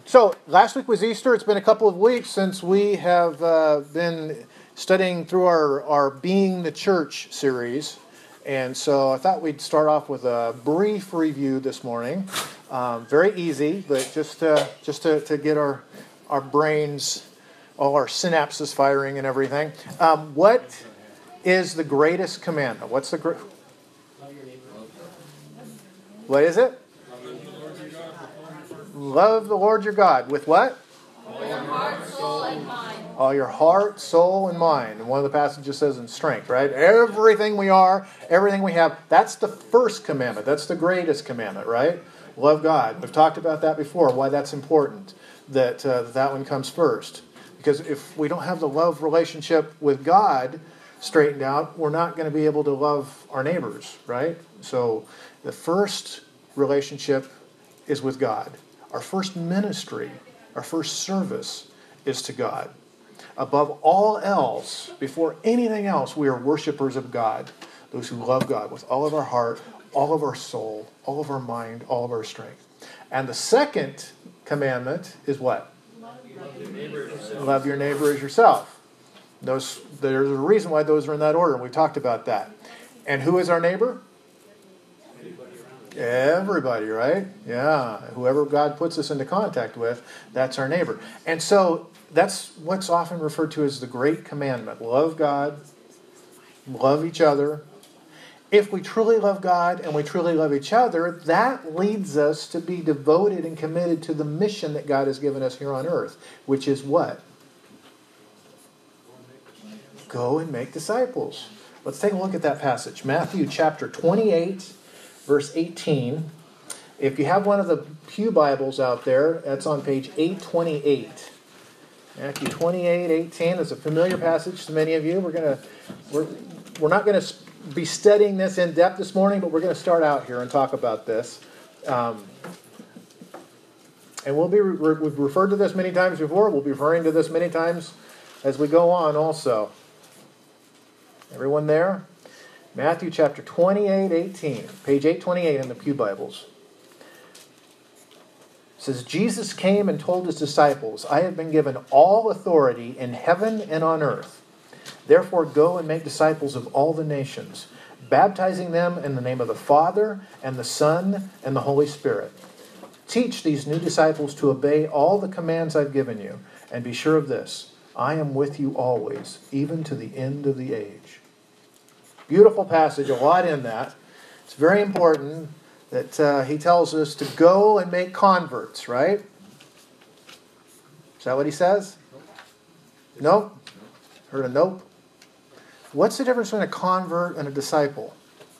So last week was Easter. It's been a couple of weeks since we have been studying through our Being the Church series. And so I thought we'd start off with a brief review this morning. Very easy, but just to get our brains, all our synapses firing and everything. What is the greatest commandment? What is it? Love the Lord your God. With what? All your heart, soul, and mind. All your heart, soul, and mind. And one of the passages says in strength, right? Everything we are, everything we have. That's the first commandment. That's the greatest commandment, right? Love God. We've talked about that before, why that's important, that that one comes first. Because if we don't have the love relationship with God straightened out, we're not going to be able to love our neighbors, right? So the first relationship is with God. Our first ministry, our first service is to God. Above all else, before anything else, we are worshipers of God. Those who love God with all of our heart, all of our soul, all of our mind, all of our strength. And the second commandment is what? Love your neighbor as yourself. There's a reason why those are in that order, and we've talked about that. And who is our neighbor? Everybody, right? Yeah. Whoever God puts us into contact with, that's our neighbor. And so that's what's often referred to as the Great Commandment. Love God, love each other. If we truly love God and we truly love each other, that leads us to be devoted and committed to the mission that God has given us here on earth, which is what? Go and make disciples. Let's take a look at that passage. Matthew chapter 28. Verse 18, if you have one of the Pew Bibles out there, that's on page 828. Matthew 28:18 is a familiar passage to many of you. We're not going to be studying this in depth this morning, but we're going to start out here and talk about this. And we've referred to this many times before. We'll be referring to this many times as we go on also. Everyone there? Matthew chapter 28:18, page 828 in the Pew Bibles. It says, Jesus came and told his disciples, I have been given all authority in heaven and on earth. Therefore go and make disciples of all the nations, baptizing them in the name of the Father and the Son and the Holy Spirit. Teach these new disciples to obey all the commands I've given you, and be sure of this, I am with you always, even to the end of the age. Beautiful passage, a lot in that. It's very important that he tells us to go and make converts, right? Is that what he says? Nope. Heard a nope? What's the difference between a convert and a disciple?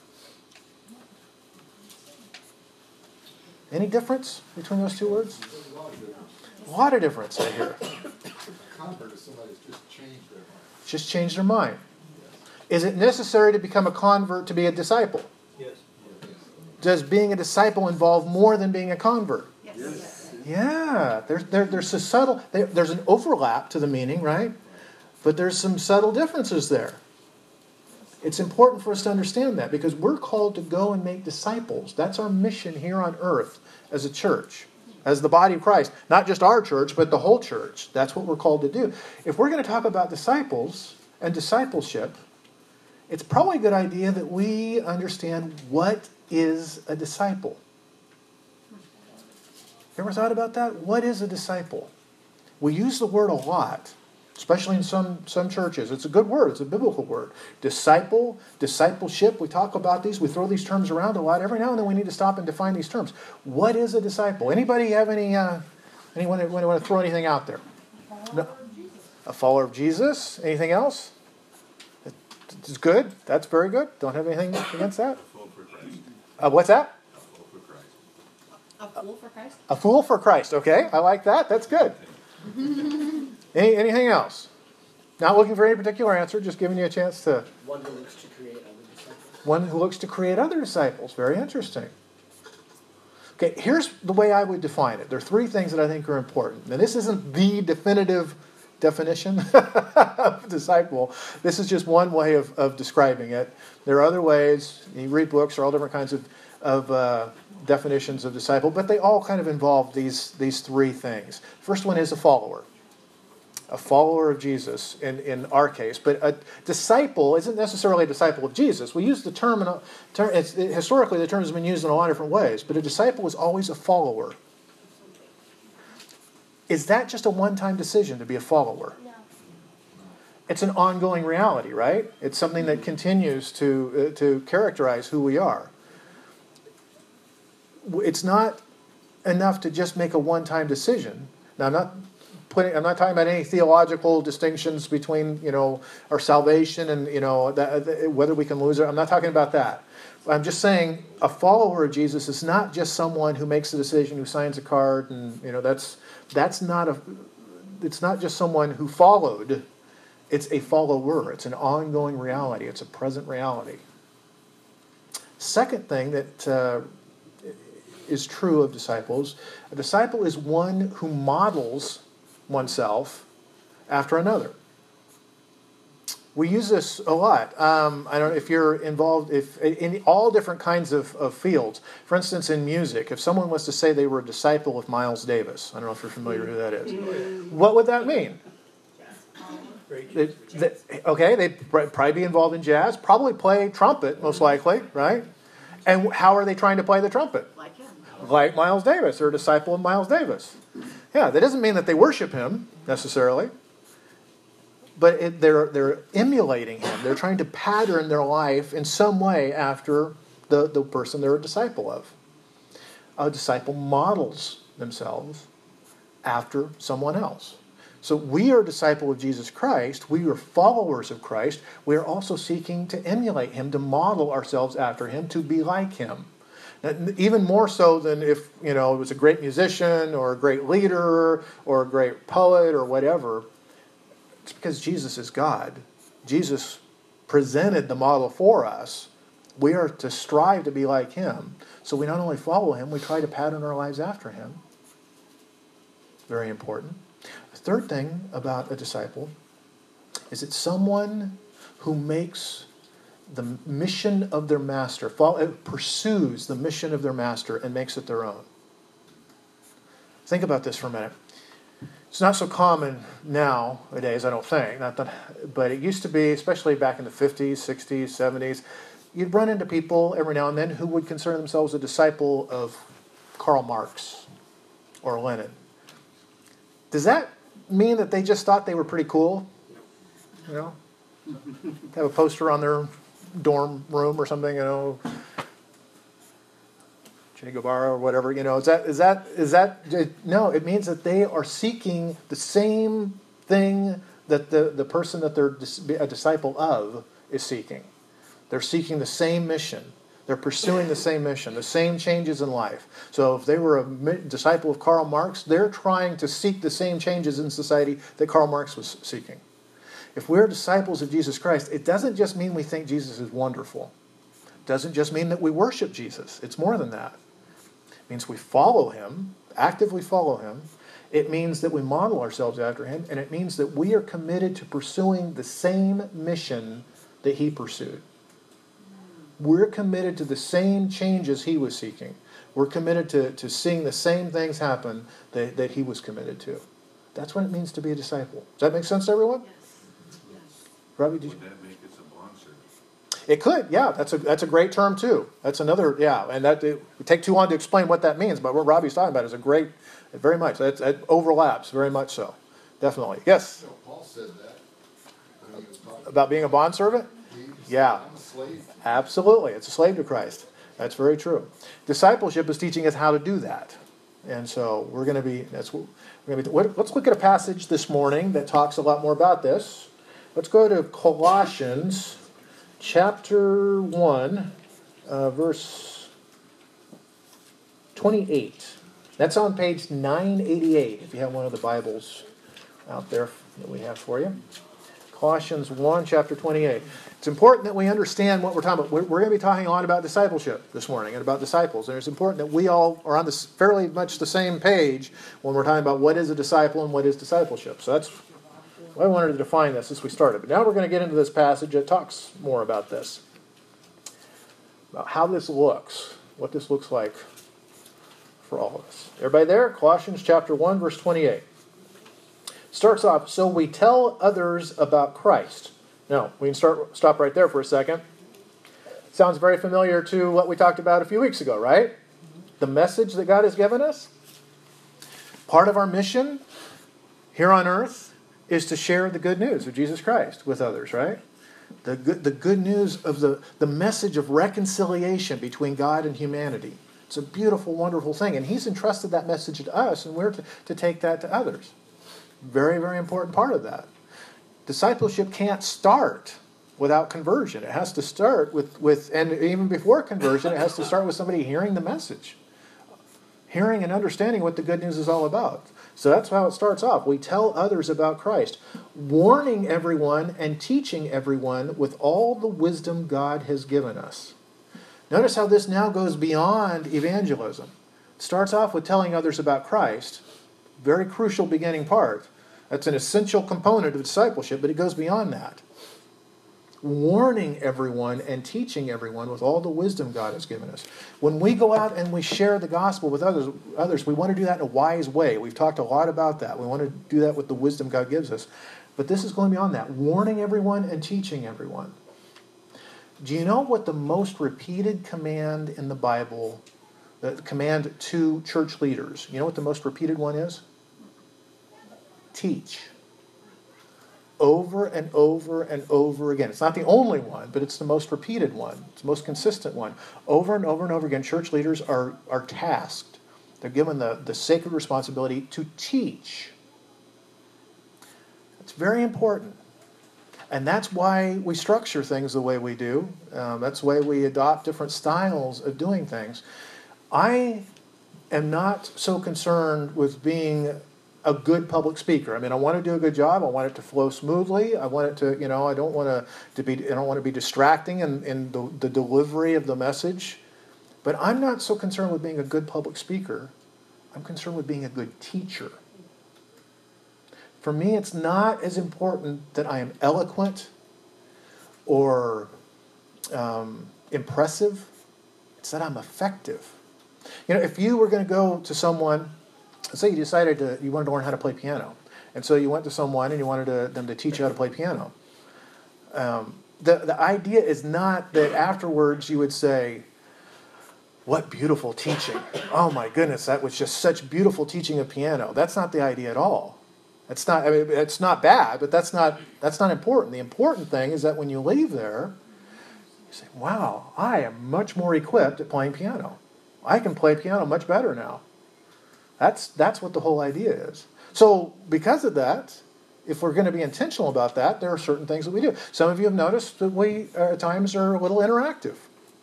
Any difference between those two words? A lot of difference, I hear. Convert is somebody who's just changed their mind. Just changed their mind. Is it necessary to become a convert to be a disciple? Yes. Does being a disciple involve more than being a convert? Yes. Yeah. There's a subtle, there's an overlap to the meaning, right? But there's some subtle differences there. It's important for us to understand that because we're called to go and make disciples. That's our mission here on earth as a church, as the body of Christ. Not just our church, but the whole church. That's what we're called to do. If we're going to talk about disciples and discipleship, it's probably a good idea that we understand what is a disciple. You ever thought about that? What is a disciple? We use the word a lot, especially in some churches. It's a good word. It's a biblical word. Disciple, discipleship. We talk about these. We throw these terms around a lot. Every now and then we need to stop and define these terms. What is a disciple? Anybody have anyone want to throw anything out there? No. A follower of Jesus. Anything else? It's good. That's very good. Don't have anything against that. A fool for Christ. What's that? A fool for Christ. A fool for Christ? A fool for Christ. Okay, I like that. That's good. Anything else? Not looking for any particular answer. Just giving you a chance to. One who looks to create other disciples. One who looks to create other disciples. Very interesting. Okay, here's the way I would define it. There are three things that I think are important. Now, this isn't the definitive definition of disciple. This is just one way of describing it. There are other ways. You read books or all different kinds of definitions of disciple, but they all kind of involve these three things. First one is a follower of Jesus in our case. But a disciple isn't necessarily a disciple of Jesus. We use the term, historically the term has been used in a lot of different ways, but a disciple is always a follower. Is that just a one-time decision to be a follower? No. It's an ongoing reality, right? It's something that continues to characterize who we are. It's not enough to just make a one-time decision. Now, I'm not talking about any theological distinctions between, our salvation and, whether we can lose it. I'm not talking about that. I'm just saying a follower of Jesus is not just someone who makes a decision, who signs a card, and, it's not just someone who followed. It's a follower. It's an ongoing reality. It's a present reality. Second thing that is true of disciples, a disciple is one who models oneself after another. We use this a lot. I don't know if you're involved in all different kinds of fields. For instance, in music, if someone was to say they were a disciple of Miles Davis, I don't know if you're familiar who that is. What would that mean? They'd probably be involved in jazz, probably play trumpet, most likely, right? And how are they trying to play the trumpet? Like Miles Davis. They're a disciple of Miles Davis. Yeah, that doesn't mean that they worship him, necessarily. But they're emulating him. They're trying to pattern their life in some way after the person they're a disciple of. A disciple models themselves after someone else. So we are a disciple of Jesus Christ. We are followers of Christ. We are also seeking to emulate him, to model ourselves after him, to be like him. Even more so than if, it was a great musician or a great leader or a great poet or whatever. It's because Jesus is God. Jesus presented the model for us. We are to strive to be like him. So we not only follow him, we try to pattern our lives after him. Very important. The third thing about a disciple is it's someone who makes the mission of their master, pursues the mission of their master and makes it their own. Think about this for a minute. It's not so common nowadays, I don't think, but it used to be, especially back in the 50s, 60s, 70s, you'd run into people every now and then who would consider themselves a disciple of Karl Marx or Lenin. Does that mean that they just thought they were pretty cool? Have a poster on their dorm room or something, Che Guevara or whatever, is that no, it means that they are seeking the same thing that the person that they're a disciple of is seeking. They're seeking the same mission. They're pursuing the same mission, the same changes in life. So if they were a disciple of Karl Marx, they're trying to seek the same changes in society that Karl Marx was seeking. If we're disciples of Jesus Christ, it doesn't just mean we think Jesus is wonderful. It doesn't just mean that we worship Jesus. It's more than that. It means we follow him, actively follow him. It means that we model ourselves after him, and it means that we are committed to pursuing the same mission that he pursued. We're committed to the same changes he was seeking. We're committed to seeing the same things happen that he was committed to. That's what it means to be a disciple. Does that make sense to everyone? Robbie, Would that make us a bondservant? It could, yeah. That's a great term too. That's another, yeah. And that it would take too long to explain what that means. But what Robbie's talking about is very much. That overlaps very much so. Definitely, yes. Paul said that when he was talking About being a bondservant. He said, Yeah. I'm a slave. Absolutely, it's a slave to Christ. That's very true. Discipleship is teaching us how to do that, and so we're going to be. Let's look at a passage this morning that talks a lot more about this. Let's go to Colossians chapter 1, verse 28. That's on page 988, if you have one of the Bibles out there that we have for you. Colossians 1, chapter 28. It's important that we understand what we're talking about. We're going to be talking a lot about discipleship this morning and about disciples. And it's important that we all are on this fairly much the same page when we're talking about what is a disciple and what is discipleship. So that's why I wanted to define this as we started. But now we're going to get into this passage that talks more about this. About how this looks. what this looks like for all of us. Everybody there? Colossians chapter 1, verse 28. Starts off, so we tell others about Christ. Now, we can stop right there for a second. Sounds very familiar to what we talked about a few weeks ago, right? The message that God has given us. Part of our mission here on earth is to share the good news of Jesus Christ with others, right? The good news of the message of reconciliation between God and humanity. It's a beautiful, wonderful thing. And He's entrusted that message to us, and we're to take that to others. Very, very important part of that. Discipleship can't start without conversion. It has to start with and even before conversion, it has to start with somebody hearing the message. Hearing and understanding what the good news is all about. So that's how it starts off. We tell others about Christ, warning everyone and teaching everyone with all the wisdom God has given us. Notice how this now goes beyond evangelism. It starts off with telling others about Christ, very crucial beginning part. That's an essential component of discipleship, but it goes beyond that. Warning everyone and teaching everyone with all the wisdom God has given us. When we go out and we share the gospel with others, we want to do that in a wise way. We've talked a lot about that. We want to do that with the wisdom God gives us. But this is going beyond that. Warning everyone and teaching everyone. Do you know what the most repeated command in the Bible, the command to church leaders, you know what the most repeated one is? Teach. Over and over and over again. It's not the only one, but it's the most repeated one. It's the most consistent one. Over and over and over again, church leaders are tasked. They're given the sacred responsibility to teach. It's very important. And that's why we structure things the way we do. That's why we adopt different styles of doing things. I am not so concerned with being a good public speaker. I mean, I want to do a good job. I want it to flow smoothly. I want it to, I don't want to be distracting in the delivery of the message. But I'm not so concerned with being a good public speaker. I'm concerned with being a good teacher. For me, it's not as important that I am eloquent or impressive. It's that I'm effective. If you were going to go to someone, say you decided you wanted to learn how to play piano, and so you went to someone and you wanted them to teach you how to play piano. The idea is not that afterwards you would say, "What beautiful teaching! Oh my goodness, that was just such beautiful teaching of piano." That's not the idea at all. It's not. I mean, it's not bad, but that's not important. The important thing is that when you leave there, you say, "Wow, I am much more equipped at playing piano. I can play piano much better now." That's what the whole idea is. So because of that, if we're going to be intentional about that, there are certain things that we do. Some of you have noticed that we at times are a little interactive.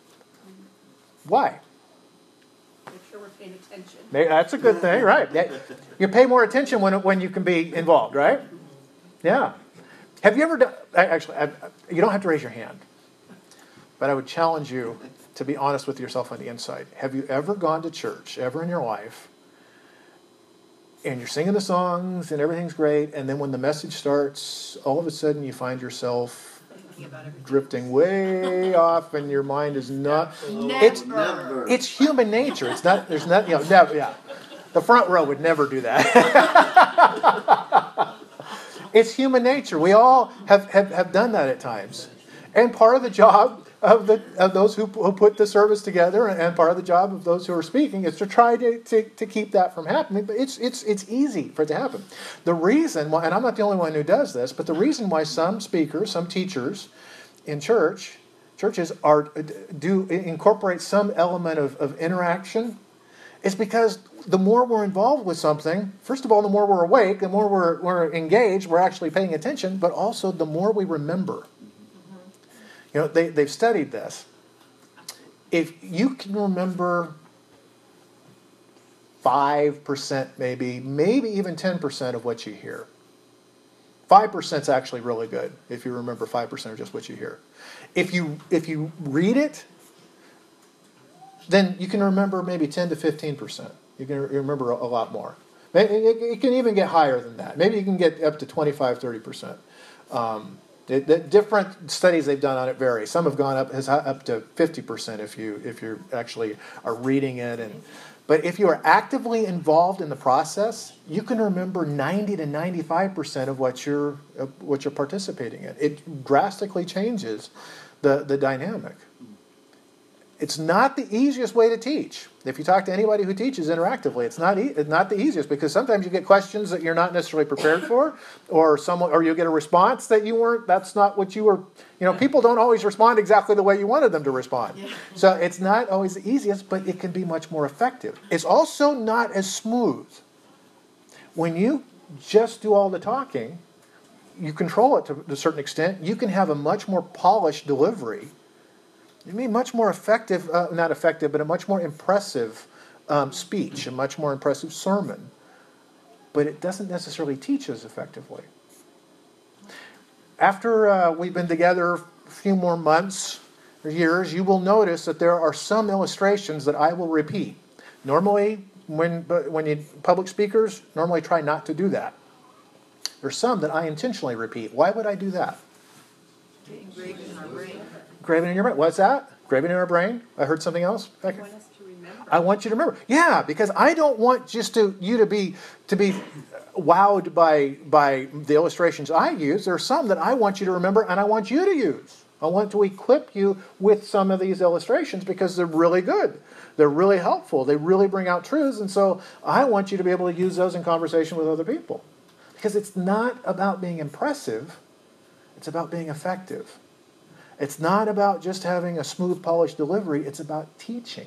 Why? Make sure we're paying attention. That's a good thing, right? You pay more attention when you can be involved, right? Yeah. Have you ever done... Actually, you don't have to raise your hand. But I would challenge you to be honest with yourself on the inside. Have you ever gone to church, ever in your life, and you're singing the songs and everything's great, and then when the message starts, all of a sudden you find yourself drifting way off, and your mind is not... Never. It's human nature. It's not... There's not... Never, yeah. The front row would never do that. It's human nature. We all have done that at times. And part of the job of those who put the service together, and part of the job of those who are speaking, is to try to keep that from happening. But it's easy for it to happen. The reason why, and I'm not the only one who does this, but the reason why some speakers, some teachers in churches do incorporate some element of interaction is because the more we're involved with something, first of all, the more we're awake, the more we're engaged, we're actually paying attention, but also the more we remember. They've studied this. If you can remember 5%, maybe even 10% of what you hear, 5% is actually really good if you remember 5% of just what you hear. If you read it, then you can remember maybe 10 to 15%. You can remember a lot more. It can even get higher than that. Maybe you can get up to 25, 30%. The different studies they've done on it vary. Some have gone up to 50% if you actually are reading it. But if you are actively involved in the process, you can remember 90 to 95% of what you're participating in. It drastically changes the dynamic. It's not the easiest way to teach. If you talk to anybody who teaches interactively, it's not the easiest, because sometimes you get questions that you're not necessarily prepared for, or you get a response that that's not what you were. People don't always respond exactly the way you wanted them to respond. Yeah. So it's not always the easiest, but it can be much more effective. It's also not as smooth. When you just do all the talking, you control it to a certain extent. You can have a much more polished delivery. You mean much more effective, not effective, but a much more impressive speech, a much more impressive sermon. But it doesn't necessarily teach as effectively. After we've been together a few more months or years, you will notice that there are some illustrations that I will repeat. Normally, when you public speakers, normally try not to do that. There's some that I intentionally repeat. Why would I do that? Engraved in our brain. Graven in your brain. What's that? Graven in our brain? I heard something else. Becky? I want us to remember. I want you to remember. Yeah, because I don't want you to be wowed by the illustrations I use. There are some that I want you to remember and I want you to use. I want to equip you with some of these illustrations because they're really good. They're really helpful. They really bring out truths, and so I want you to be able to use those in conversation with other people. Because it's not about being impressive. It's about being effective. It's not about just having a smooth, polished delivery. It's about teaching.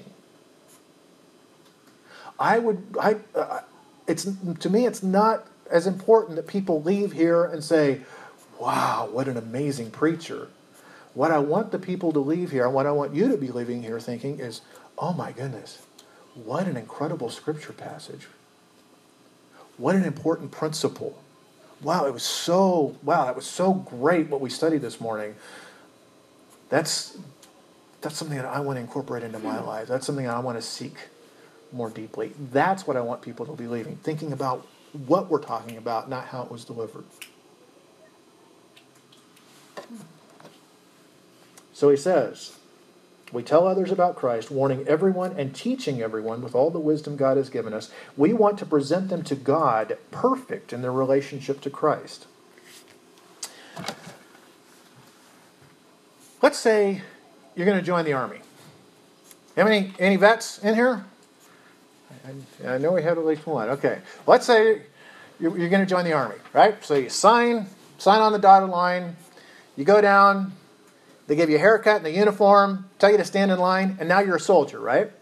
To me, it's not as important that people leave here and say, wow, what an amazing preacher. What I want the people to leave here, and what I want you to be leaving here thinking is, oh my goodness, what an incredible scripture passage. What an important principle. Wow, that was so great what we studied this morning. That's something that I want to incorporate into my life. That's something that I want to seek more deeply. That's what I want people to be leaving, thinking about what we're talking about, not how it was delivered. So he says, we tell others about Christ, warning everyone and teaching everyone with all the wisdom God has given us. We want to present them to God perfect in their relationship to Christ. Let's say you're going to join the army. Have any vets in here? I know we have at least one. Okay. Let's say you're going to join the army, right? So you sign on the dotted line. You go down. They give you a haircut and a uniform, tell you to stand in line, and now you're a soldier, right?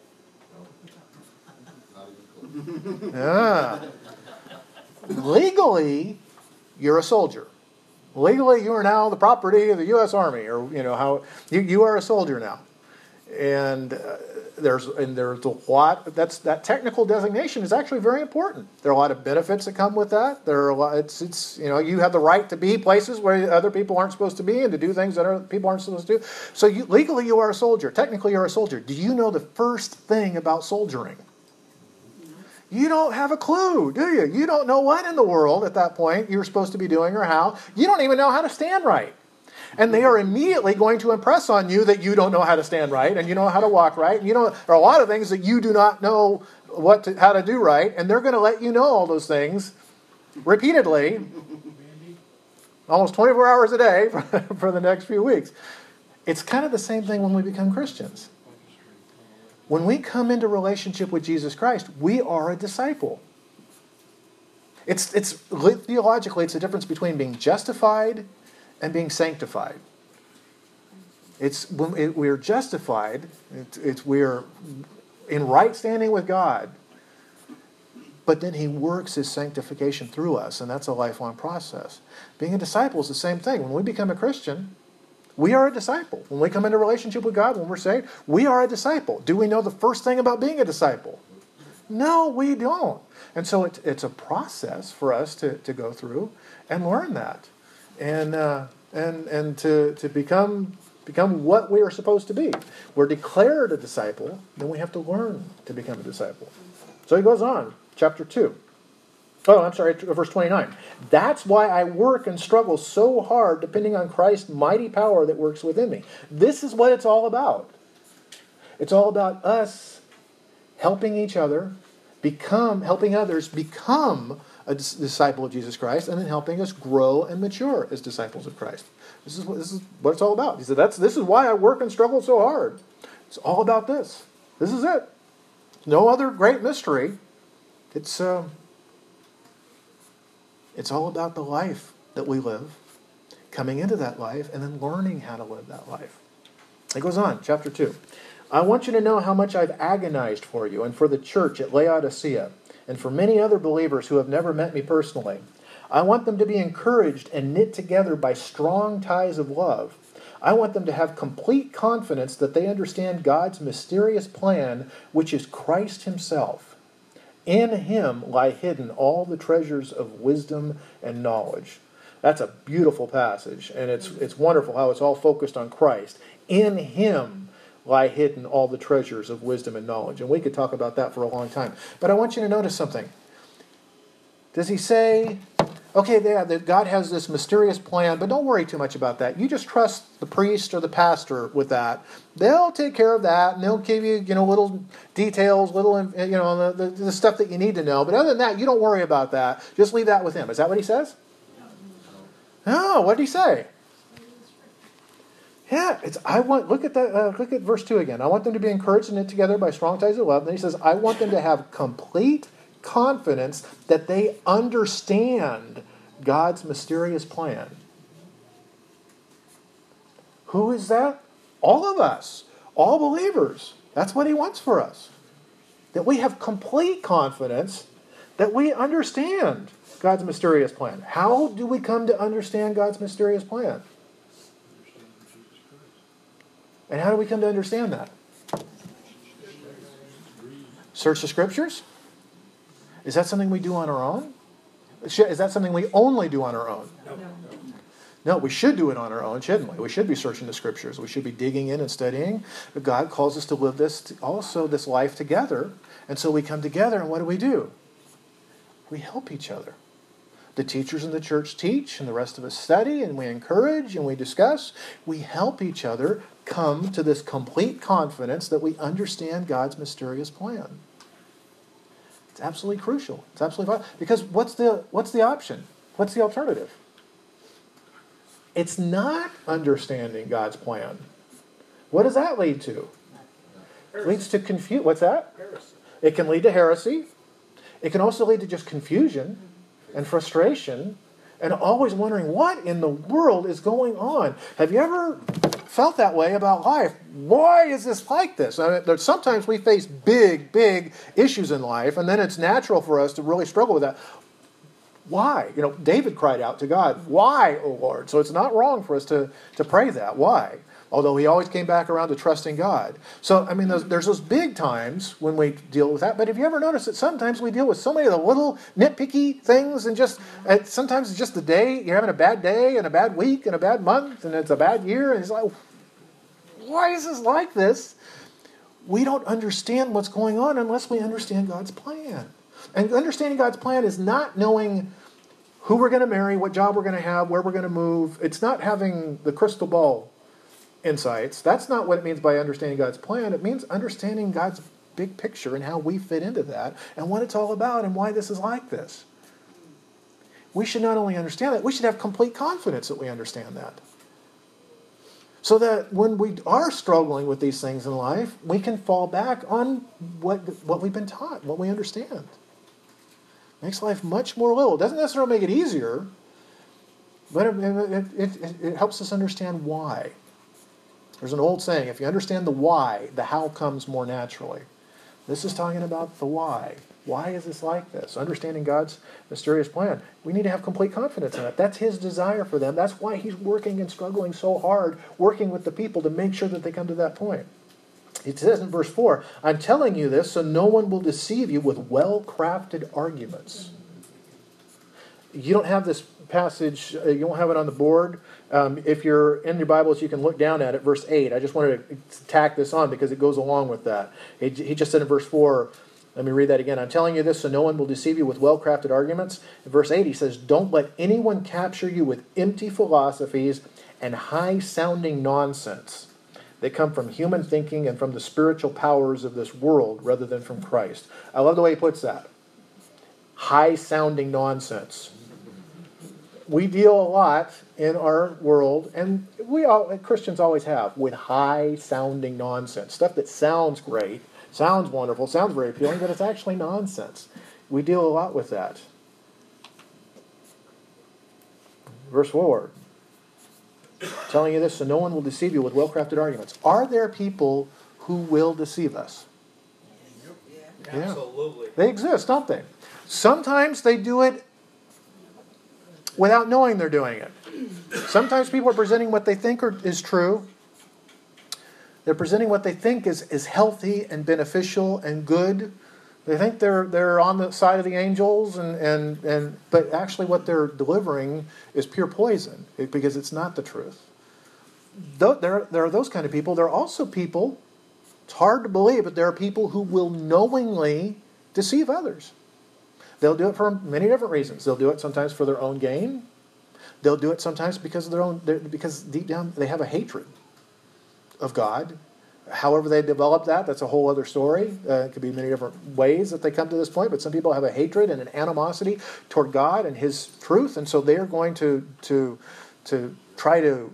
Legally, you're a soldier. Legally, you are now the property of the U.S. Army, or how you are a soldier now. And there's a lot. That technical designation is actually very important. There are a lot of benefits that come with that. There are a lot. It's you have the right to be places where other people aren't supposed to be, and to do things that other people aren't supposed to do. So legally, you are a soldier. Technically, you're a soldier. Do you know the first thing about soldiering? You don't have a clue, do you? You don't know what in the world at that point you're supposed to be doing or how. You don't even know how to stand right. And they are immediately going to impress on you that you don't know how to stand right, and you know how to walk right. And there are a lot of things that you do not know how to do right, and they're going to let you know all those things repeatedly, almost 24 hours a day for the next few weeks. It's kind of the same thing when we become Christians. When we come into relationship with Jesus Christ, we are a disciple. It's theologically, it's the difference between being justified and being sanctified. It's when we're justified, we're in right standing with God, but then He works His sanctification through us, and that's a lifelong process. Being a disciple is the same thing. When we become a Christian, we are a disciple. When we come into relationship with God, when we're saved, we are a disciple. Do we know the first thing about being a disciple? No, we don't. And so it's a process for us to go through and learn that, and to become what we are supposed to be. We're declared a disciple, then we have to learn to become a disciple. So he goes on, chapter 2. Oh, I'm sorry, verse 29. That's why I work and struggle so hard, depending on Christ's mighty power that works within me. This is what it's all about. It's all about us helping each other, helping others become a disciple of Jesus Christ, and then helping us grow and mature as disciples of Christ. This is what it's all about. He said, this is why I work and struggle so hard. It's all about this. This is it. No other great mystery. It's all about the life that we live, coming into that life, and then learning how to live that life. It goes on, chapter 2. I want you to know how much I've agonized for you and for the church at Laodicea and for many other believers who have never met me personally. I want them to be encouraged and knit together by strong ties of love. I want them to have complete confidence that they understand God's mysterious plan, which is Christ himself. In him lie hidden all the treasures of wisdom and knowledge. That's a beautiful passage, and it's wonderful how it's all focused on Christ. In him lie hidden all the treasures of wisdom and knowledge. And we could talk about that for a long time. But I want you to notice something. Does he say, okay, that God has this mysterious plan, but don't worry too much about that. You just trust the priest or the pastor with that. They'll take care of that, and they'll give you, little details, the stuff that you need to know. But other than that, you don't worry about that. Just leave that with him. Is that what he says? No. What did he say? Yeah, look at that. Look at verse 2 again. I want them to be encouraged and knit together by strong ties of love. And he says, I want them to have complete confidence that they understand God's mysterious plan. Who is that? All of us. All believers. That's what he wants for us. That we have complete confidence that we understand God's mysterious plan. How do we come to understand God's mysterious plan? And how do we come to understand that? Search the Scriptures? Is that something we do on our own? Is that something we only do on our own? No, we should do it on our own, shouldn't we? We should be searching the Scriptures. We should be digging in and studying. But God calls us to live this life together. And so we come together, and what do? We help each other. The teachers in the church teach, and the rest of us study, and we encourage, and we discuss. We help each other come to this complete confidence that we understand God's mysterious plan. It's absolutely crucial. It's absolutely vital. Because what's the option? What's the alternative? It's not understanding God's plan. What does that lead to? It leads to confusion. What's that? Heresy. It can lead to heresy. It can also lead to just confusion and frustration and always wondering what in the world is going on. Have you ever felt that way about life? Why is this like this? Sometimes we face big, big issues in life, and then it's natural for us to really struggle with that. Why? David cried out to God, "Why, O Lord?" So it's not wrong for us to pray that. Why? Although he always came back around to trusting God. So, there's those big times when we deal with that. But have you ever noticed that sometimes we deal with so many of the little nitpicky things, and sometimes it's just the day, you're having a bad day, and a bad week, and a bad month, and it's a bad year, and it's like, why is this like this? We don't understand what's going on unless we understand God's plan. And understanding God's plan is not knowing who we're going to marry, what job we're going to have, where we're going to move. It's not having the crystal ball insights. That's not what it means by understanding God's plan. It means understanding God's big picture and how we fit into that and what it's all about and why this is like this. We should not only understand that, we should have complete confidence that we understand that. So that when we are struggling with these things in life, we can fall back on what we've been taught, what we understand. Makes life much more little. It doesn't necessarily make it easier, but it helps us understand why. There's an old saying, if you understand the why, the how comes more naturally. This is talking about the why. Why is this like this? Understanding God's mysterious plan. We need to have complete confidence in it. That's his desire for them. That's why he's working and struggling so hard, working with the people to make sure that they come to that point. It says in verse 4, I'm telling you this so no one will deceive you with well-crafted arguments. You don't have this passage, you don't have it on the board. If you're in your Bibles, you can look down at it, verse 8. I just wanted to tack this on because it goes along with that. He just said in verse 4, Let me read that again. I'm telling you this so no one will deceive you with well-crafted arguments. In verse 8 he says, don't let anyone capture you with empty philosophies and high-sounding nonsense that come from human thinking and from the spiritual powers of this world rather than from Christ. I love the way he puts that. High-sounding nonsense. We deal a lot in our world, and Christians always have, with high-sounding nonsense. Stuff that sounds great, sounds wonderful, sounds very appealing, but it's actually nonsense. We deal a lot with that. Verse 4. Telling you this so no one will deceive you with well-crafted arguments. Are there people who will deceive us? Yeah. Yeah. Absolutely. They exist, don't they? Sometimes they do it without knowing they're doing it. Sometimes people are presenting what they think is true. They're presenting what they think is healthy and beneficial and good. They think they're on the side of the angels, but actually what they're delivering is pure poison because it's not the truth. There are those kind of people. There are also people, it's hard to believe, but there are people who will knowingly deceive others. They'll do it for many different reasons. They'll do it sometimes for their own gain. They'll do it sometimes because deep down they have a hatred of God. However they develop that's a whole other story. It could be many different ways that they come to this point, but some people have a hatred and an animosity toward God and His truth, and so they are going to try to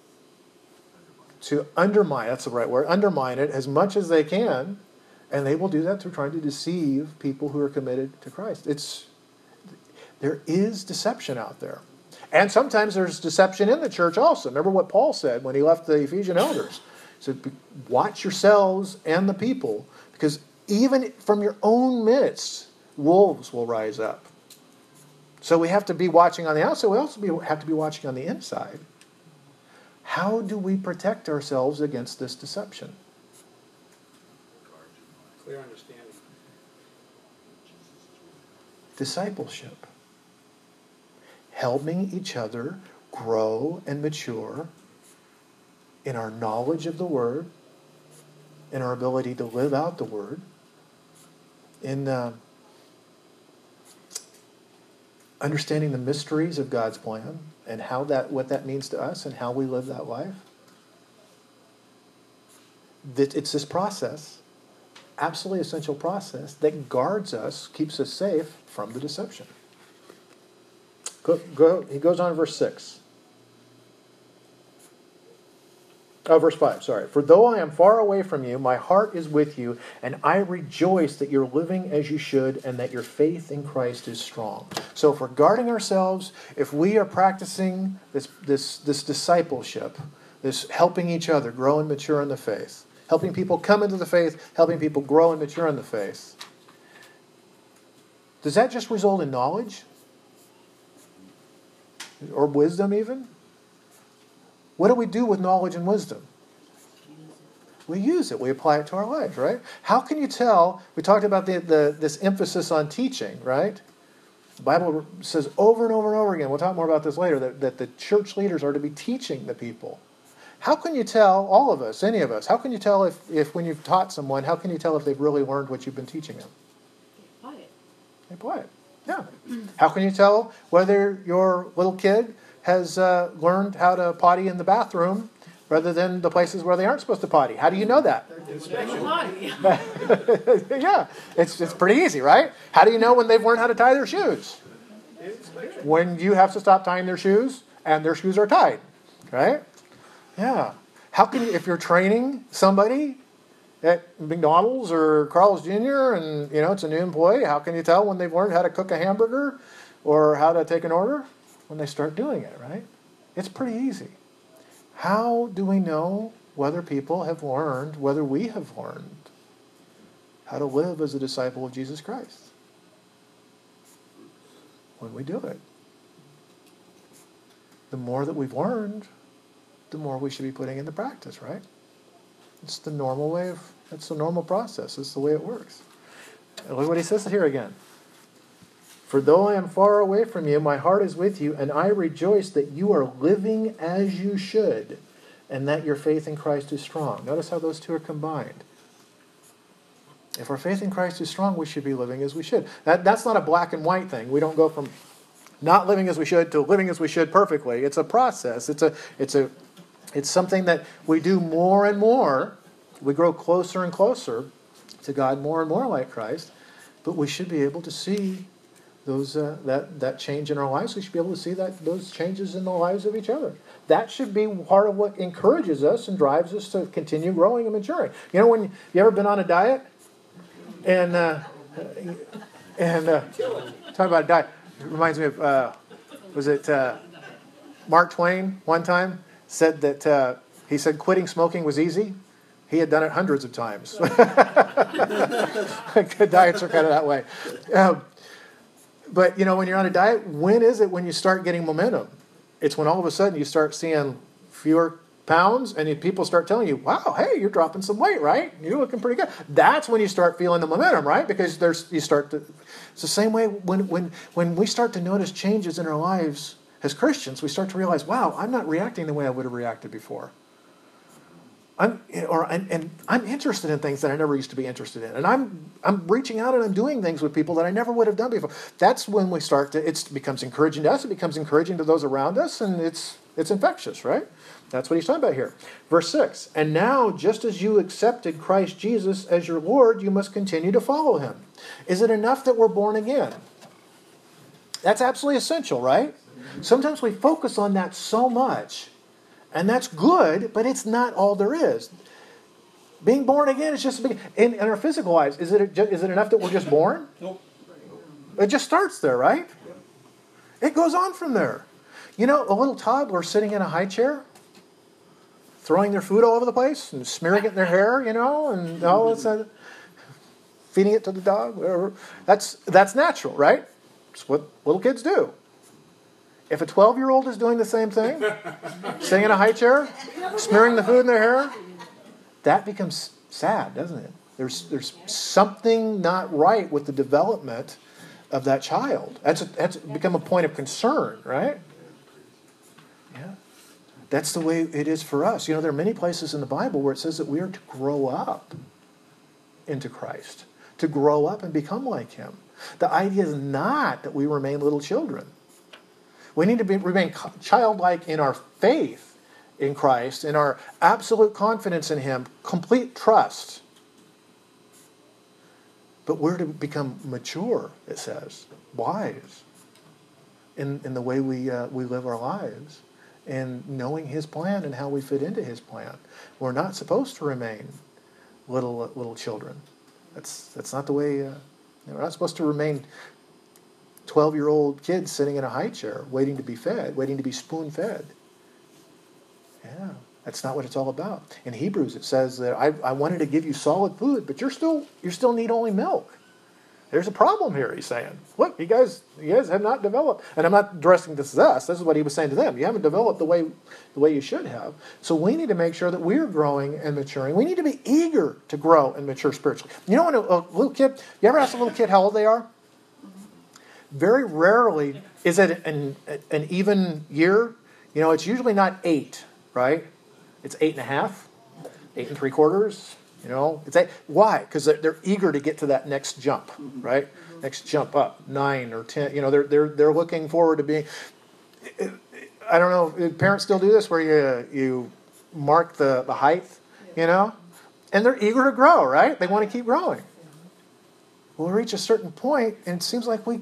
undermine, that's the right word, undermine it as much as they can, and they will do that through trying to deceive people who are committed to Christ. There is deception out there. And sometimes there's deception in the church also. Remember what Paul said when he left the Ephesian elders. He said, watch yourselves and the people, because even from your own midst, wolves will rise up. So we have to be watching on the outside. We also have to be watching on the inside. How do we protect ourselves against this deception? Clear understanding. Discipleship. Helping each other grow and mature in our knowledge of the Word, in our ability to live out the Word, in understanding the mysteries of God's plan and what that means to us and how we live that life. It's this process, absolutely essential process, that guards us, keeps us safe from the deception. He goes on in verse 6. Verse 5, sorry. For though I am far away from you, my heart is with you, and I rejoice that you're living as you should, and that your faith in Christ is strong. So if we're guarding ourselves, if we are practicing this discipleship, this helping each other grow and mature in the faith, helping people come into the faith, helping people grow and mature in the faith, does that just result in knowledge? Or wisdom even? What do we do with knowledge and wisdom? We use it. We apply it to our lives, right? How can you tell? We talked about this emphasis on teaching, right? The Bible says over and over and over again, we'll talk more about this later, that the church leaders are to be teaching the people. How can you tell, all of us, any of us, how can you tell if when you've taught someone, how can you tell if they've really learned what you've been teaching them? Apply it. They apply it. Yeah. How can you tell whether your little kid has learned how to potty in the bathroom rather than the places where they aren't supposed to potty? How do you know that? Yeah, it's pretty easy, right? How do you know when they've learned how to tie their shoes? When you have to stop tying their shoes and their shoes are tied, right? Yeah. How can you, if you're training somebody at McDonald's or Carl's Jr. and it's a new employee, how can you tell when they've learned how to cook a hamburger or how to take an order? When they start doing it, right? It's pretty easy. How do we know whether people have learned, whether we have learned how to live as a disciple of Jesus Christ? When we do it. The more that we've learned, the more we should be putting into practice, right? It's the normal it's the normal process. It's the way it works. And look what he says here again. For though I am far away from you, my heart is with you, and I rejoice that you are living as you should, and that your faith in Christ is strong. Notice how those two are combined. If our faith in Christ is strong, we should be living as we should. That's not a black and white thing. We don't go from not living as we should to living as we should perfectly. It's a process. It's something that we do more and more. We grow closer and closer to God, more and more like Christ. But we should be able to see those that change in our lives. We should be able to see those changes in the lives of each other. That should be part of what encourages us and drives us to continue growing and maturing. You know, when you ever been on a diet and talk about a diet. It reminds me of Mark Twain one time said that he said quitting smoking was easy. He had done it hundreds of times. Good diets are kind of that way. But, you know, when you're on a diet, when is it when you start getting momentum? It's when all of a sudden you start seeing fewer pounds and people start telling you, wow, hey, you're dropping some weight, right? You're looking pretty good. That's when you start feeling the momentum, right? Because it's the same way when we start to notice changes in our lives as Christians, we start to realize, wow, I'm not reacting the way I would have reacted before. I'm interested in things that I never used to be interested in. And I'm reaching out and I'm doing things with people that I never would have done before. That's when we it becomes encouraging to us, it becomes encouraging to those around us, and it's infectious, right? That's what he's talking about here. Verse 6, and now, just as you accepted Christ Jesus as your Lord, you must continue to follow him. Is it enough that we're born again? That's absolutely essential, right? Sometimes we focus on that so much, and that's good, but it's not all there is. Being born again is just in our physical lives. Is it enough that we're just born? Nope. It just starts there, right? It goes on from there. You know, a little toddler sitting in a high chair, throwing their food all over the place and smearing it in their hair, you know, and all that, feeding it to the dog, whatever. That's natural, right? It's what little kids do. If a 12-year-old is doing the same thing, sitting in a high chair, smearing the food in their hair, that becomes sad, doesn't it? There's something not right with the development of that child. That's become a point of concern, right? Yeah. That's the way it is for us. You know, there are many places in the Bible where it says that we are to grow up into Christ, to grow up and become like him. The idea is not that we remain little children. We need to remain childlike in our faith in Christ, in our absolute confidence in him, complete trust. But we're to become mature, it says, wise in the way we live our lives, and knowing his plan and how we fit into his plan. We're not supposed to remain little children. That's not the way. We're not supposed to remain 12-year-old kids sitting in a high chair, waiting to be fed, waiting to be spoon-fed. Yeah, that's not what it's all about. In Hebrews, it says that I wanted to give you solid food, but you still need only milk. There's a problem here, he's saying. Look, you guys have not developed. And I'm not addressing this as us. This is what he was saying to them. You haven't developed the way you should have. So we need to make sure that we're growing and maturing. We need to be eager to grow and mature spiritually. You know, when a little kid, you ever ask a little kid how old they are? Very rarely is it an even year. You know, it's usually not 8, right? It's 8.5, 8 3/4. You know, it's 8. Why? Because they're eager to get to that next jump, right? Next jump up, 9 or 10. You know, they're looking forward to being. I don't know. Do parents still do this where you mark the height, you know, and they're eager to grow, right? They want to keep growing. Well, we reach a certain point, and it seems like we're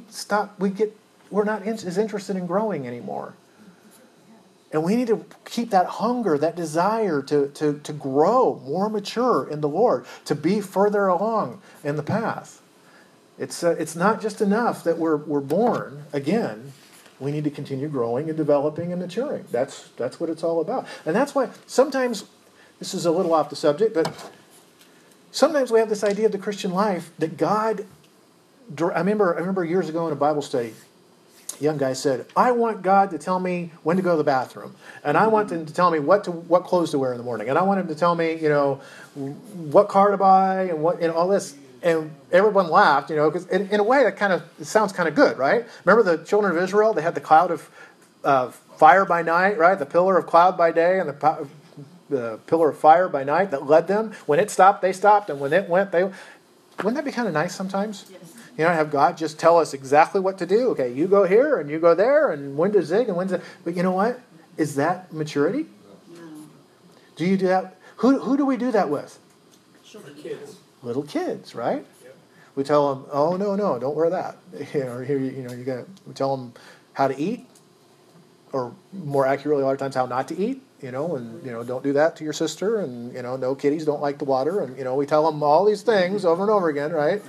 not as interested in growing anymore. And we need to keep that hunger, that desire to grow, more mature in the Lord, to be further along in the path. It's not just enough that we're born again. We need to continue growing and developing and maturing. That's what it's all about. And that's why sometimes, this is a little off the subject, but sometimes we have this idea of the Christian life that God. I remember years ago in a Bible study, a young guy said, I want God to tell me when to go to the bathroom. And I want him to tell me what clothes to wear in the morning. And I want him to tell me, you know, what car to buy and all this. And everyone laughed, you know, because in a way it sounds kind of good, right? Remember the children of Israel? They had the cloud of fire by night, right? The pillar of cloud by day and the pillar of fire by night that led them. When it stopped, they stopped. And when it went, they... Wouldn't that be kind of nice sometimes? Yes. You know, have God just tell us exactly what to do. Okay, you go here and you go there and when to zig and when to... But you know what? Is that maturity? No. Do you do that? Who do we do that with? Children, kids. Little kids, right? Yep. We tell them, oh, no, don't wear that. Or here, we tell them how to eat, or more accurately, a lot of times how not to eat, and, don't do that to your sister, and, no, kitties don't like the water, and, we tell them all these things over and over again, right?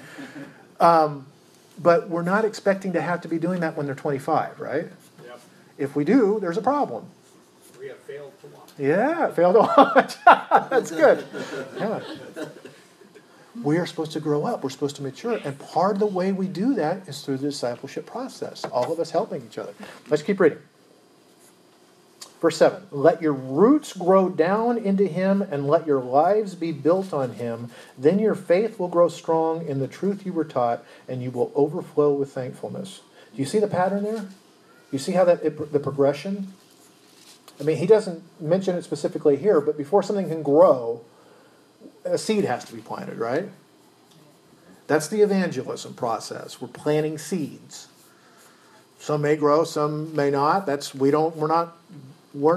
But we're not expecting to have to be doing that when they're 25, right? Yep. If we do, there's a problem. We have failed to watch. Yeah, failed to watch. That's good. Yeah. We are supposed to grow up. We're supposed to mature. And part of the way we do that is through the discipleship process. All of us helping each other. Let's keep reading. Verse 7. Let your roots grow down into him and let your lives be built on him. Then your faith will grow strong in the truth you were taught and you will overflow with thankfulness. Do you see the pattern there? You see how the progression? I mean, he doesn't mention it specifically here, but before something can grow, a seed has to be planted, right? That's the evangelism process. We're planting seeds. Some may grow, some may not. We're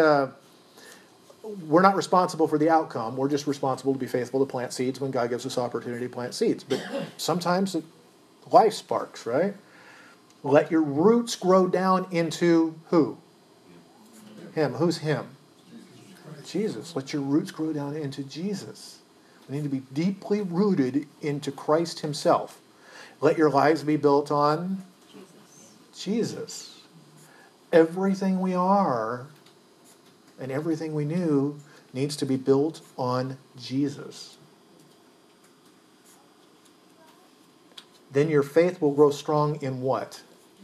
not responsible for the outcome. We're just responsible to be faithful to plant seeds when God gives us opportunity to plant seeds. But sometimes life sparks, right? Let your roots grow down into who? Him. Who's him? Jesus. Let your roots grow down into Jesus. We need to be deeply rooted into Christ himself. Let your lives be built on Jesus. Everything we are and everything we knew needs to be built on Jesus. Then your faith will grow strong in what?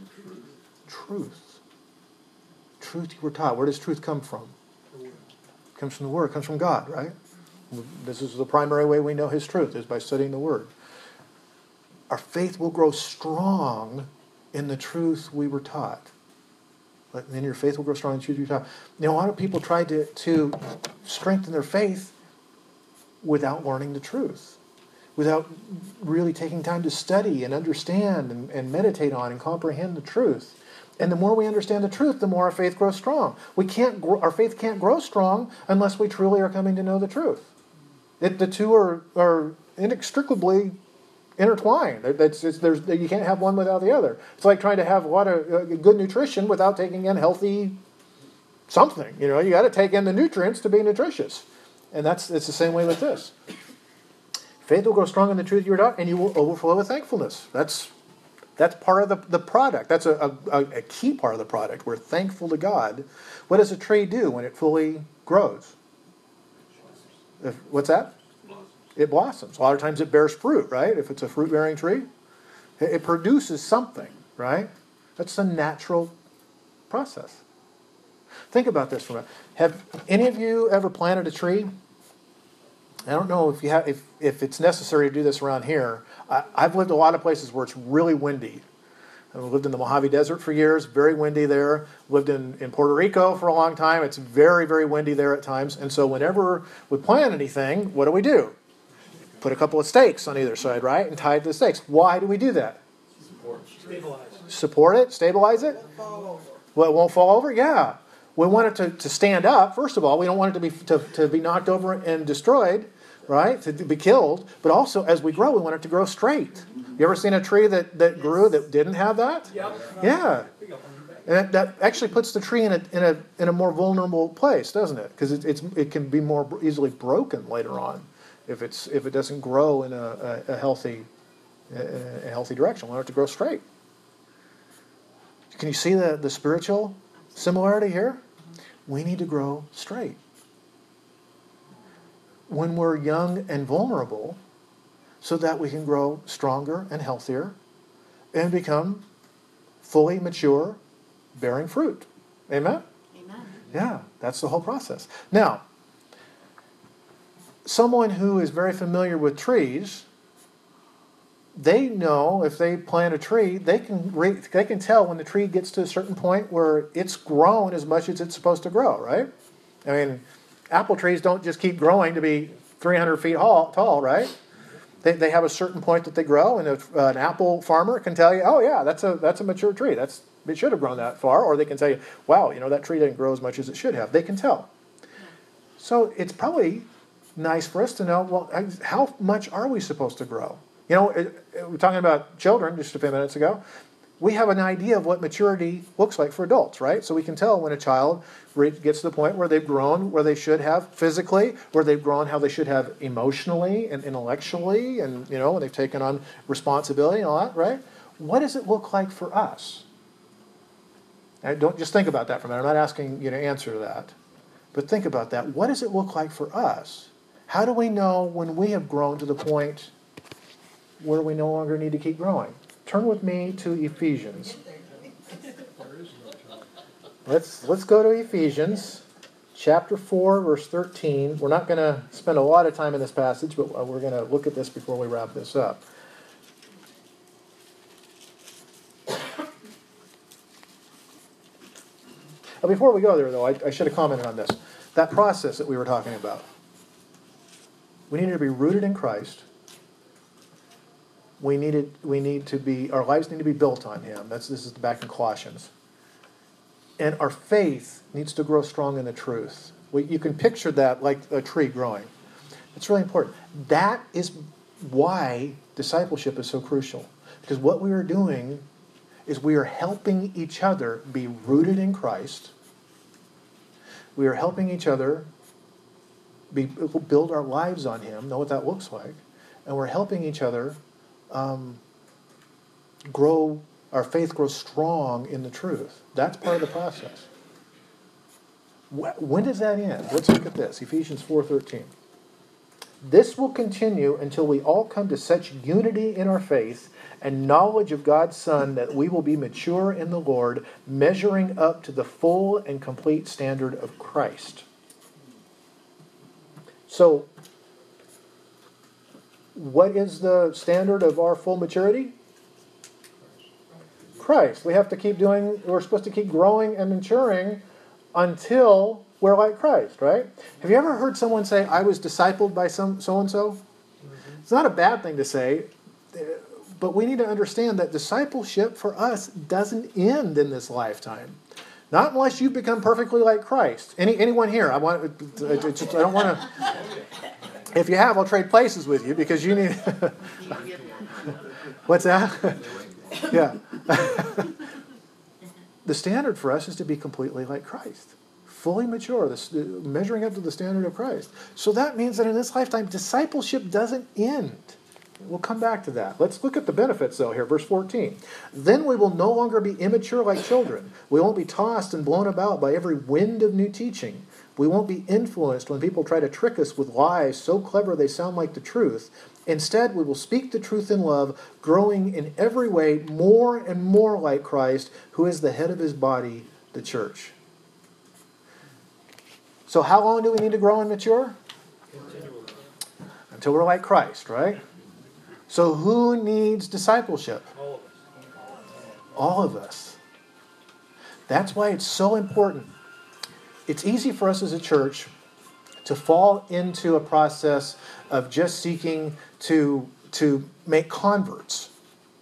Truth. Truth you were taught. Where does truth come from? It comes from the Word. It comes from God, right? This is the primary way we know his truth, is by studying the Word. Our faith will grow strong in the truth we were taught. Then your faith will grow strong in the truth you were taught. A lot of people try to strengthen their faith without learning the truth, without really taking time to study and understand and meditate on and comprehend the truth. And the more we understand the truth, the more our faith grows strong. Our faith can't grow strong unless we truly are coming to know the truth. The two are inextricably intertwined. You can't have one without the other. It's like trying to have a lot of good nutrition without taking in healthy something. You got to take in the nutrients to be nutritious. And it's the same way with this. Faith will grow strong in the truth you were taught, and you will overflow with thankfulness. That's part of the product. That's a key part of the product. We're thankful to God. What does a tree do when it fully grows? What's that? It blossoms. A lot of times it bears fruit, right? If it's a fruit-bearing tree, it produces something, right? That's the natural process. Think about this for a minute. Have any of you ever planted a tree? I don't know if it's necessary to do this around here. I've lived a lot of places where it's really windy. I've lived in the Mojave Desert for years, very windy there. Lived in Puerto Rico for a long time. It's very, very windy there at times. And so whenever we plant anything, what do? Put a couple of stakes on either side, right? And tie it to the stakes. Why do we do that? Support it? Stabilize it? Well, it won't fall over? Yeah. We want it to stand up. First of all, we don't want it to be knocked over and destroyed, right? To be killed. But also, as we grow, we want it to grow straight. You ever seen a tree that grew that didn't have that? Yeah. And that actually puts the tree in a more vulnerable place, doesn't it? Because it can be more easily broken later on if it doesn't grow in a healthy direction. We want it to grow straight. Can you see the spiritual similarity here? We need to grow straight. When we're young and vulnerable, so that we can grow stronger and healthier and become fully mature, bearing fruit. Amen? Amen. Yeah, that's the whole process. Now, someone who is very familiar with trees, they know if they plant a tree, they can tell when the tree gets to a certain point where it's grown as much as it's supposed to grow, right? I mean, apple trees don't just keep growing to be 300 feet tall, right? They have a certain point that they grow, and an apple farmer can tell you, oh yeah, that's a mature tree. It should have grown that far. Or they can tell you, wow, that tree didn't grow as much as it should have. They can tell. So it's probably nice for us to know, well, how much are we supposed to grow? We're talking about children just a few minutes ago. We have an idea of what maturity looks like for adults, right? So we can tell when a child gets to the point where they've grown where they should have physically, where they've grown how they should have emotionally and intellectually, and, when they've taken on responsibility and all that, right? What does it look like for us? And don't just think about that for a minute. I'm not asking you to answer that. But think about that. What does it look like for us? How do we know when we have grown to the point where we no longer need to keep growing? Turn with me to Ephesians. Let's go to Ephesians chapter 4, verse 13. We're not going to spend a lot of time in this passage, but we're going to look at this before we wrap this up. Before we go there, though, I should have commented on this. That process that we were talking about. We need to be rooted in Christ. Our lives need to be built on Him. This is back in Colossians. And our faith needs to grow strong in the truth. You can picture that like a tree growing. It's really important. That is why discipleship is so crucial. Because what we are doing is we are helping each other be rooted in Christ. We are helping each other build our lives on Him, know what that looks like. And we're helping each other our faith grows strong in the truth. That's part of the process. When does that end? Let's look at this. Ephesians 4:13. This will continue until we all come to such unity in our faith and knowledge of God's Son that we will be mature in the Lord, measuring up to the full and complete standard of Christ. So, what is the standard of our full maturity? Christ. We're supposed to keep growing and maturing until we're like Christ, right? Have you ever heard someone say, I was discipled by so-and-so? It's not a bad thing to say, but we need to understand that discipleship for us doesn't end in this lifetime. Not unless you become perfectly like Christ. Anyone here? I don't want to... If you have, I'll trade places with you because you need... What's that? Yeah. The standard for us is to be completely like Christ. Fully mature, measuring up to the standard of Christ. So that means that in this lifetime, discipleship doesn't end. We'll come back to that. Let's look at the benefits, though, here. Verse 14. Then we will no longer be immature like children. We won't be tossed and blown about by every wind of new teaching. We won't be influenced when people try to trick us with lies so clever they sound like the truth. Instead, we will speak the truth in love, growing in every way more and more like Christ, who is the head of His body, the church. So how long do we need to grow and mature? Until we're like Christ, right? So who needs discipleship? All of us. That's why it's so important. It's easy for us as a church to fall into a process of just seeking to make converts.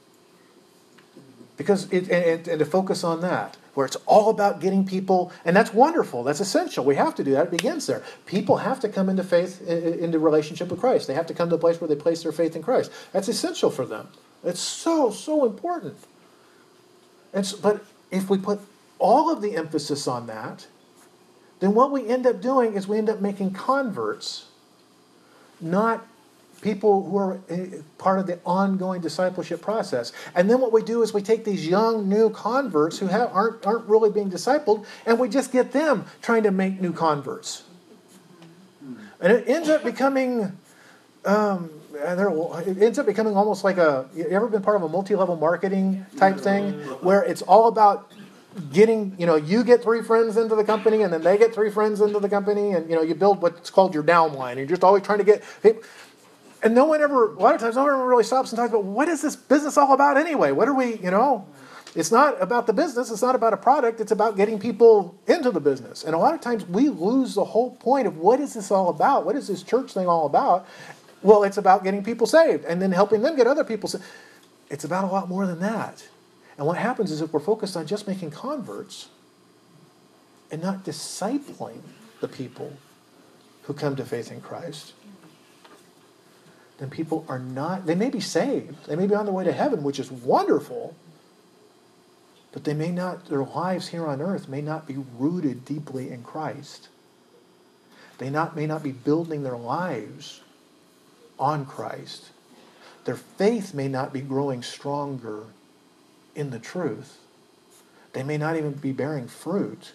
Because and to focus on that, where it's all about getting people, and that's wonderful, that's essential. We have to do that. It begins there. People have to come into faith, into relationship with Christ. They have to come to a place where they place their faith in Christ. That's essential for them. It's so important. But if we put all of the emphasis on that, then what we end up doing is we end up making converts, not people who are part of the ongoing discipleship process. And then what we do is we take these young, new converts who aren't really being discipled, and we just get them trying to make new converts. And it ends up becoming... it ends up becoming almost like you ever been part of a multi-level marketing type thing where it's all about getting, you get 3 friends into the company and then they get 3 friends into the company and, you build what's called your downline. And you're just always trying to get people. And a lot of times no one ever really stops and talks about, what is this business all about anyway? What are we, It's not about the business. It's not about a product. It's about getting people into the business. And a lot of times we lose the whole point of what is this all about? What is this church thing all about? Well, it's about getting people saved and then helping them get other people saved. It's about a lot more than that. And what happens is if we're focused on just making converts and not discipling the people who come to faith in Christ, then people are not, they may be saved, they may be on their way to heaven, which is wonderful, but they may not, their lives here on earth may not be rooted deeply in Christ. They may not be building their lives on Christ. Their faith may not be growing stronger in the truth. They may not even be bearing fruit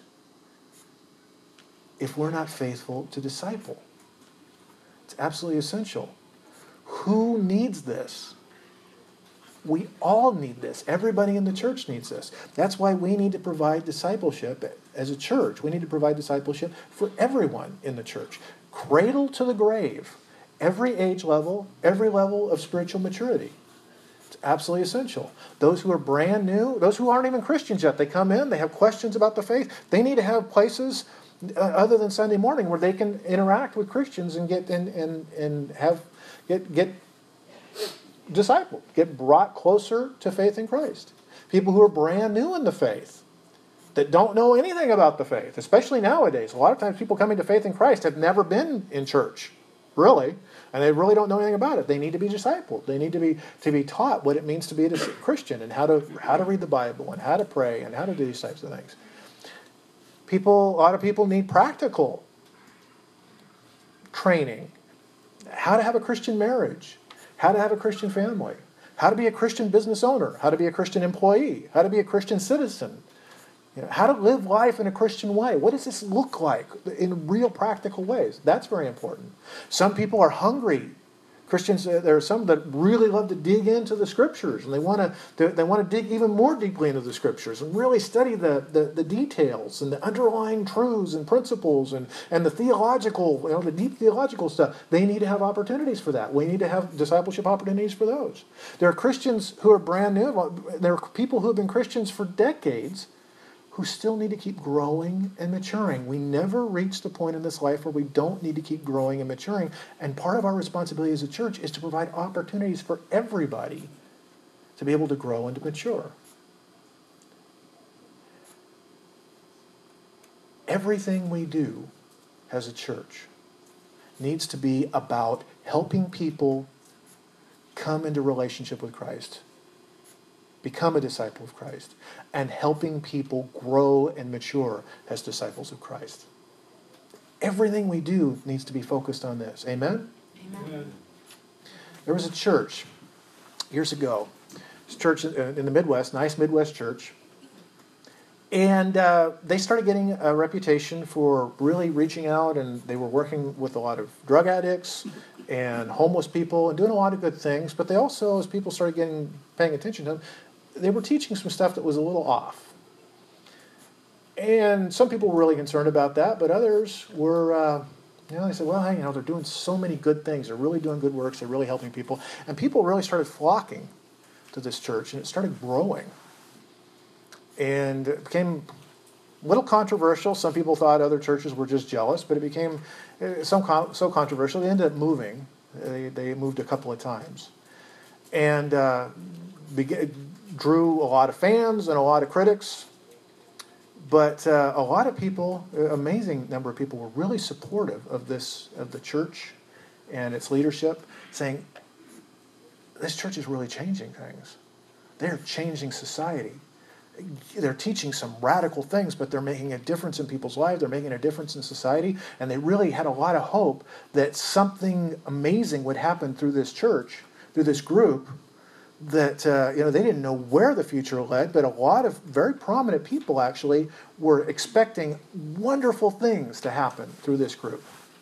if we're not faithful to disciple. It's absolutely essential. Who needs this? We all need this. Everybody in the church needs this. That's why we need to provide discipleship as a church. We need to provide discipleship for everyone in the church. Cradle to the grave. Every age level, every level of spiritual maturity. It's absolutely essential. Those who are brand new, those who aren't even Christians yet, they come in, they have questions about the faith. They need to have places other than Sunday morning where they can interact with Christians and get discipled, get brought closer to faith in Christ. People who are brand new in the faith, that don't know anything about the faith, especially nowadays. A lot of times people coming to faith in Christ have never been in church, really, and they really don't know anything about it. They need to be discipled. They need to be taught what it means to be a Christian and how to read the Bible and how to pray and how to do these types of things. A lot of people need practical training. How to have a Christian marriage, how to have a Christian family, how to be a Christian business owner, how to be a Christian employee, how to be a Christian citizen, how to live life in a Christian way. What does this look like in real practical ways? That's very important. Some people are hungry. Christians, there are some that really love to dig into the Scriptures, and they want to dig even more deeply into the Scriptures and really study the details and the underlying truths and principles and the theological, the deep theological stuff. They need to have opportunities for that. We need to have discipleship opportunities for those. There are Christians who are brand new. There are people who have been Christians for decades who still need to keep growing and maturing. We never reach the point in this life where we don't need to keep growing and maturing. And part of our responsibility as a church is to provide opportunities for everybody to be able to grow and to mature. Everything we do as a church needs to be about helping people come into relationship with Christ, become a disciple of Christ, and helping people grow and mature as disciples of Christ. Everything we do needs to be focused on this. Amen? Amen. There was a church years ago. This church in the Midwest, nice Midwest church. And they started getting a reputation for really reaching out, and they were working with a lot of drug addicts and homeless people and doing a lot of good things. But they also, as people started paying attention to them, they were teaching some stuff that was a little off. And some people were really concerned about that, but others were, they said, well, hey, they're doing so many good things. They're really doing good works. They're really helping people. And people really started flocking to this church, and it started growing. And it became a little controversial. Some people thought other churches were just jealous, but it became so controversial, they ended up moving. They moved a couple of times. And drew a lot of fans and a lot of critics, but a lot of people, an amazing number of people, were really supportive of the church and its leadership, saying, this church is really changing things. They're changing society. They're teaching some radical things, but they're making a difference in people's lives. They're making a difference in society, and they really had a lot of hope that something amazing would happen through this church, through this group, that they didn't know where the future led, but a lot of very prominent people actually were expecting wonderful things to happen through this group.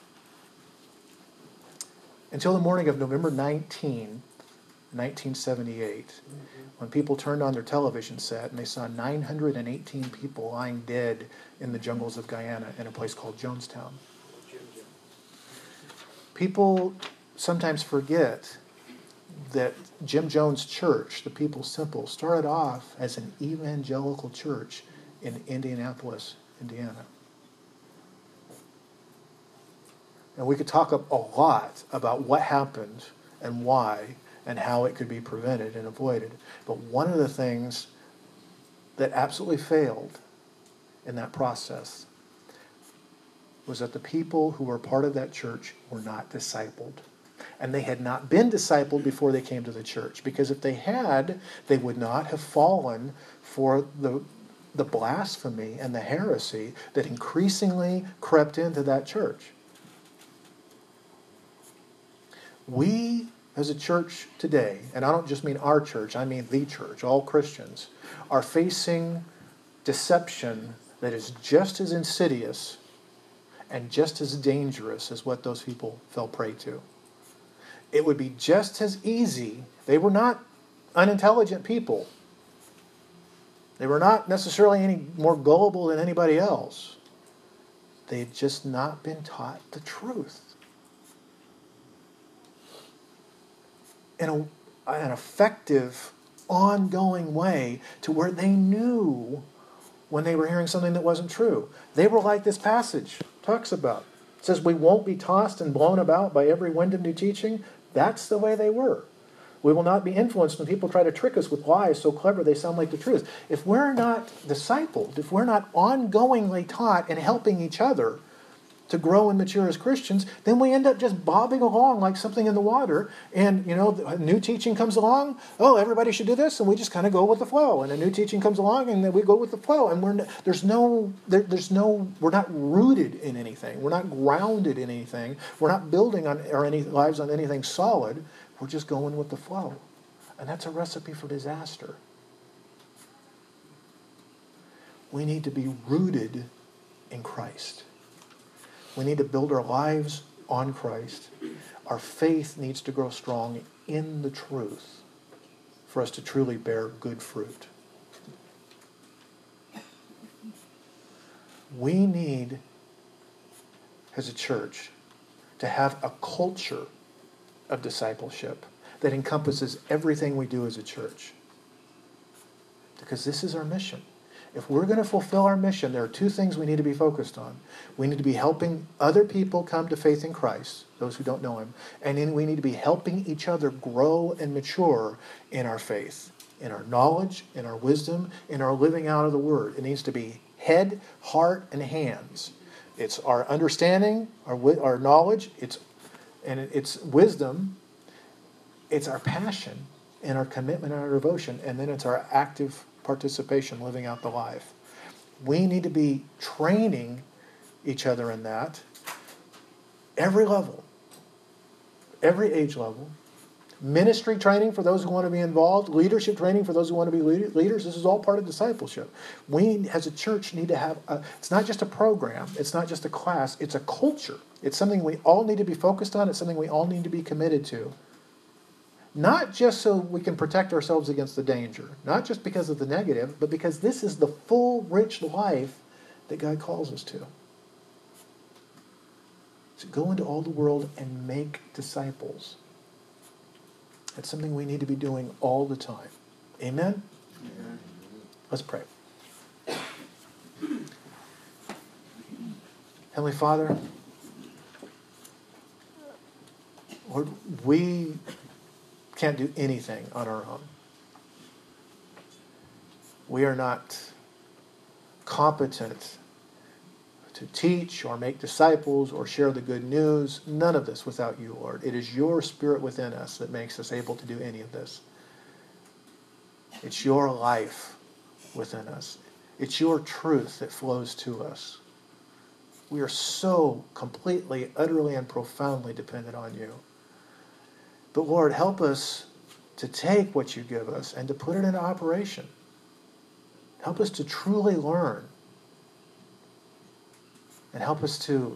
Until the morning of November 19, 1978, when people turned on their television set and they saw 918 people lying dead in the jungles of Guyana in a place called Jonestown. People sometimes forget that Jim Jones Church, the People's Temple, started off as an evangelical church in Indianapolis, Indiana. And we could talk a lot about what happened and why and how it could be prevented and avoided. But one of the things that absolutely failed in that process was that the people who were part of that church were not discipled. And they had not been discipled before they came to the church. Because if they had, they would not have fallen for the blasphemy and the heresy that increasingly crept into that church. We, as a church today, and I don't just mean our church, I mean the church, all Christians, are facing deception that is just as insidious and just as dangerous as what those people fell prey to. It would be just as easy. They were not unintelligent people. They were not necessarily any more gullible than anybody else. They had just not been taught the truth. In an effective, ongoing way to where they knew when they were hearing something that wasn't true. They were like this passage talks about. It says we won't be tossed and blown about by every wind of new teaching. That's the way they were. We will not be influenced when people try to trick us with lies so clever they sound like the truth. If we're not discipled, if we're not ongoingly taught and helping each other to grow and mature as Christians, then we end up just bobbing along like something in the water. And, a new teaching comes along. Oh, everybody should do this. And we just kind of go with the flow. And a new teaching comes along and then we go with the flow. And we're not rooted in anything. We're not grounded in anything. We're not building our lives on anything solid. We're just going with the flow. And that's a recipe for disaster. We need to be rooted in Christ. We need to build our lives on Christ. Our faith needs to grow strong in the truth for us to truly bear good fruit. We need, as a church, to have a culture of discipleship that encompasses everything we do as a church. Because this is our mission. If we're going to fulfill our mission, there are two things we need to be focused on. We need to be helping other people come to faith in Christ, those who don't know Him. And then we need to be helping each other grow and mature in our faith, in our knowledge, in our wisdom, in our living out of the Word. It needs to be head, heart, and hands. It's our understanding, our knowledge, it's wisdom, it's our passion, and our commitment and our devotion, and then it's our active participation, living out the life. We need to be training each other in that. Every level. Every age level. Ministry training for those who want to be involved. Leadership training for those who want to be leaders. This is all part of discipleship. We, as a church, need to have it's not just a program. It's not just a class. It's a culture. It's something we all need to be focused on. It's something we all need to be committed to. Not just so we can protect ourselves against the danger, not just because of the negative, but because this is the full, rich life that God calls us to. To go into all the world and make disciples. That's something we need to be doing all the time. Amen? Amen. Let's pray. Heavenly Father, Lord, we can't do anything on our own. We are not competent to teach or make disciples or share the good news. None of this without you, Lord. It is your Spirit within us that makes us able to do any of this. It's your life within us. It's your truth that flows to us. We are so completely, utterly, and profoundly dependent on you. But Lord, help us to take what you give us and to put it into operation. Help us to truly learn. And help us to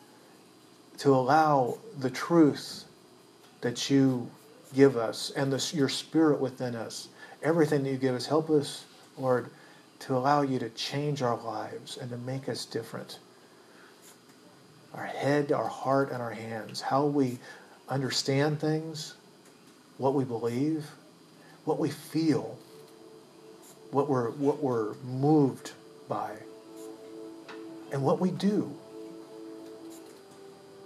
allow the truth that you give us and your Spirit within us, everything that you give us, help us, Lord, to allow you to change our lives and to make us different. Our head, our heart, and our hands, how we understand things, what we believe, what we feel, what we're moved by, and what we do.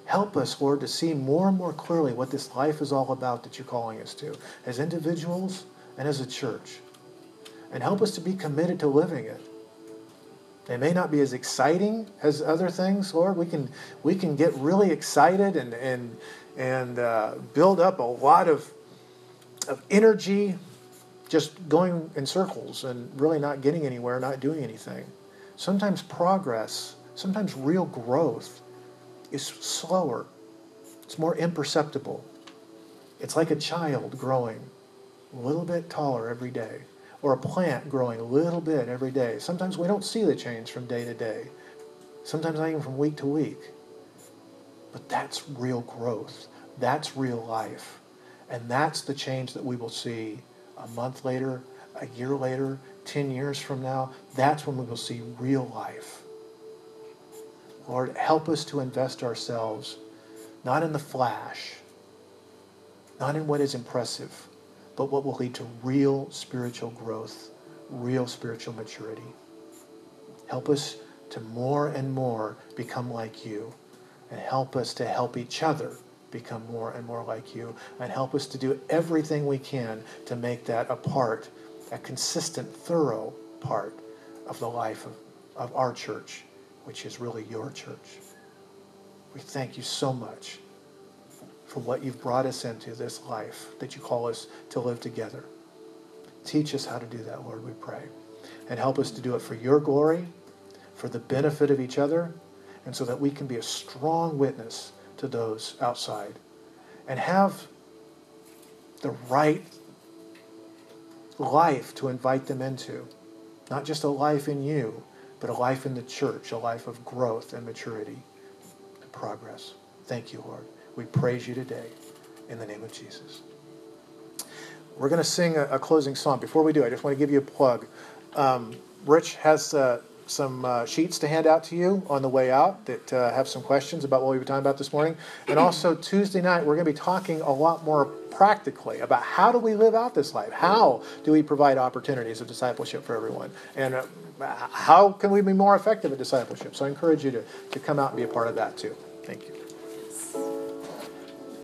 Help us, Lord, to see more and more clearly what this life is all about that you're calling us to, as individuals and as a church. And help us to be committed to living it. It may not be as exciting as other things, Lord. We can get really excited and build up a lot of energy just going in circles and really not getting anywhere, not doing anything. Sometimes progress, sometimes real growth is slower. It's more imperceptible. It's like a child growing a little bit taller every day, or a plant growing a little bit every day. Sometimes we don't see the change from day to day. Sometimes not even from week to week. But that's real growth. That's real life. And that's the change that we will see a month later, a year later, 10 years from now. That's when we will see real life. Lord, help us to invest ourselves, not in the flash, not in what is impressive, but what will lead to real spiritual growth, real spiritual maturity. Help us to more and more become like you, and help us to help each other become more and more like you, and help us to do everything we can to make that a consistent, thorough part of the life of our church, which is really your church. We thank you so much for what you've brought us into this life that you call us to live together. Teach us how to do that, Lord, we pray. And help us to do it for your glory, for the benefit of each other, and so that we can be a strong witness to those outside and have the right life to invite them into. Not just a life in you, but a life in the church, a life of growth and maturity and progress. Thank you, Lord. We praise you today in the name of Jesus. We're going to sing a closing song. Before we do, I just want to give you a plug. Rich has some sheets to hand out to you on the way out that have some questions about what we've been talking about this morning. And also Tuesday night, we're going to be talking a lot more practically about how do we live out this life? How do we provide opportunities of discipleship for everyone? And how can we be more effective at discipleship? So I encourage you to come out and be a part of that too. Thank you.